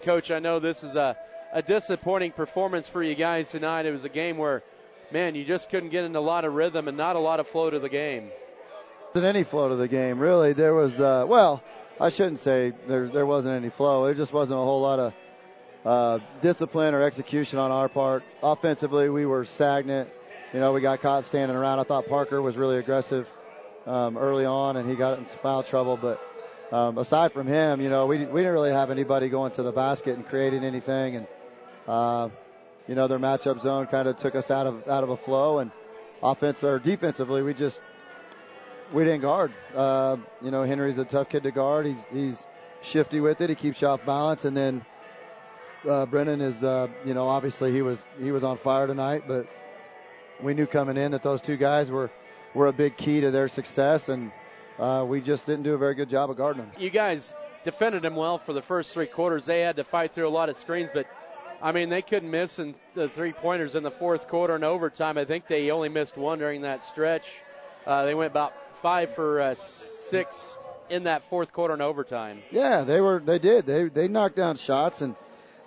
Coach, I know this is a disappointing performance for you guys tonight. It was a game where, man, you just couldn't get in a lot of rhythm and not a lot of flow to the game. Than any flow to the game, really. There was, I shouldn't say there wasn't any flow. There just wasn't a whole lot of discipline or execution on our part. Offensively, we were stagnant. We got caught standing around. I thought Parker was really aggressive early on, and he got in some foul trouble. But aside from him, we didn't really have anybody going to the basket and creating anything. And their matchup zone kind of took us out of a flow. And defensively, we didn't guard. Henry's a tough kid to guard. He's shifty with it. He keeps you off balance. And then Brennan is, obviously he was on fire tonight. But we knew coming in that those two guys were a big key to their success. And we just didn't do a very good job of guarding them. You guys defended them well for the first 3 quarters. They had to fight through a lot of screens, but they couldn't miss in the 3-pointers in the fourth quarter and overtime. I think they only missed one during that stretch. They went about 5 for 6 in that fourth quarter and overtime. Yeah, they did. They knocked down shots, and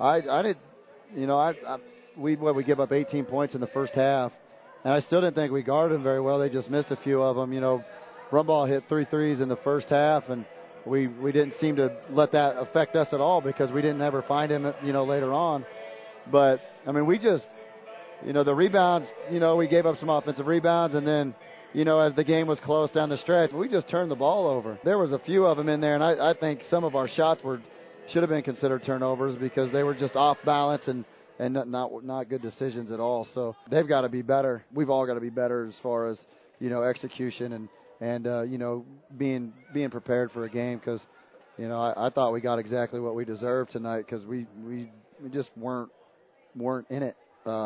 we give up 18 points in the first half, and I still didn't think we guarded them very well. They just missed a few of them. Brumbaugh hit 3 threes in the first half, and we didn't seem to let that affect us at all because we didn't ever find him, later on. But we just, the rebounds, we gave up some offensive rebounds, and then, as the game was close down the stretch, we just turned the ball over. There was a few of them in there, and I think some of our shots should have been considered turnovers because they were just off balance and not good decisions at all. So they've got to be better. We've all got to be better as far as, execution and being prepared for a game because, I thought we got exactly what we deserved tonight because we just weren't in it.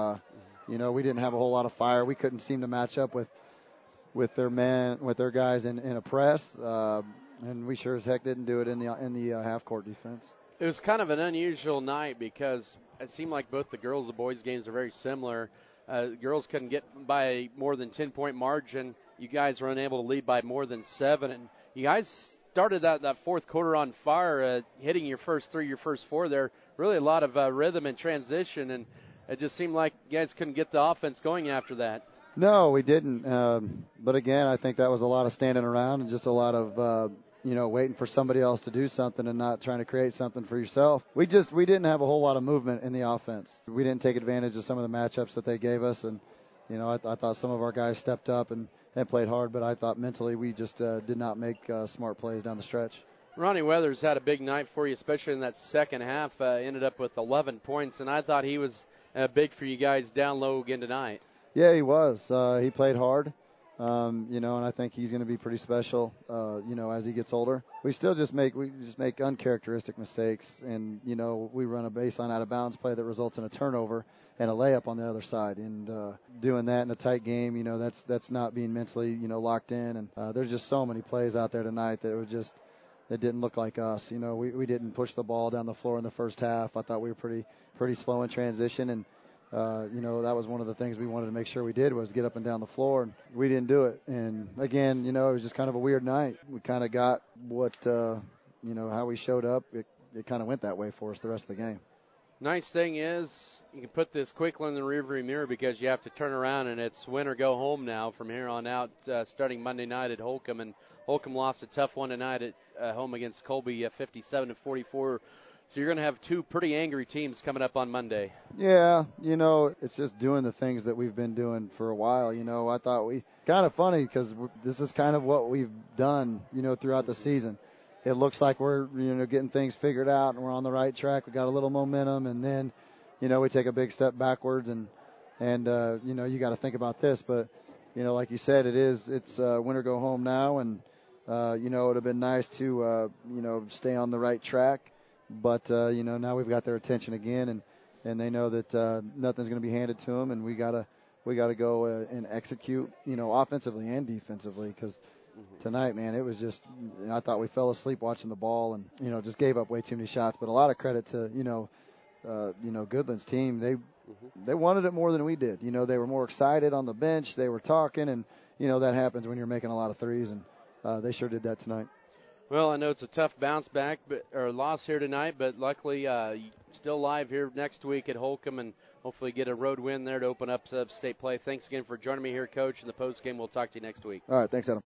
We didn't have a whole lot of fire. We couldn't seem to match up with their guys in a press, and we sure as heck didn't do it in the half-court defense. It was kind of an unusual night because it seemed like both the girls and boys games are very similar. Girls couldn't get by more than 10-point margin. You guys were unable to lead by more than 7, and you guys started that fourth quarter on fire, hitting your first 3, your first 4 there. Really a lot of rhythm and transition, and it just seemed like you guys couldn't get the offense going after that. No, we didn't. But again, I think that was a lot of standing around and just a lot of, waiting for somebody else to do something and not trying to create something for yourself. We didn't have a whole lot of movement in the offense. We didn't take advantage of some of the matchups that they gave us. And, I thought some of our guys stepped up and played hard, but I thought mentally we just did not make smart plays down the stretch. Ronnie Weathers had a big night for you, especially in that second half. Ended up with 11 points, and I thought he was big for you guys down low again tonight. Yeah, he was. He played hard, and I think he's going to be pretty special, as he gets older. We just make uncharacteristic mistakes, and, we run a baseline out of bounds play that results in a turnover and a layup on the other side. And doing that in a tight game, that's not being mentally, locked in. And there's just so many plays out there tonight that didn't look like us. We didn't push the ball down the floor in the first half. I thought we were pretty slow in transition, and that was one of the things we wanted to make sure we did was get up and down the floor, and we didn't do it. And again, it was just kind of a weird night. We kind of got what, how we showed up. It kind of went that way for us the rest of the game. Nice thing is you can put this quickly in the rearview mirror because you have to turn around, and it's win or go home now from here on out, starting Monday night at Holcomb. And Holcomb lost a tough one tonight at home against Colby, 57-44. So you're going to have 2 pretty angry teams coming up on Monday. Yeah, it's just doing the things that we've been doing for a while. I thought kind of funny because this is kind of what we've done, throughout the season. It looks like we're, getting things figured out and we're on the right track. We got a little momentum, and then, we take a big step backwards, and you got to think about this. But, like you said, it's win or go home now, and, it would have been nice to, stay on the right track. But, now we've got their attention again, and they know that nothing's going to be handed to them, and we got to go and execute, offensively and defensively, because tonight, man, it was just, I thought we fell asleep watching the ball and, just gave up way too many shots. But a lot of credit to, Goodland's team. They wanted it more than we did. They were more excited on the bench. They were talking, and, that happens when you're making a lot of threes, and they sure did that tonight. Well, I know it's a tough bounce back or loss here tonight, but luckily still live here next week at Holcomb and hopefully get a road win there to open up state play. Thanks again for joining me here, Coach, in the post game. We'll talk to you next week. All right, thanks, Adam.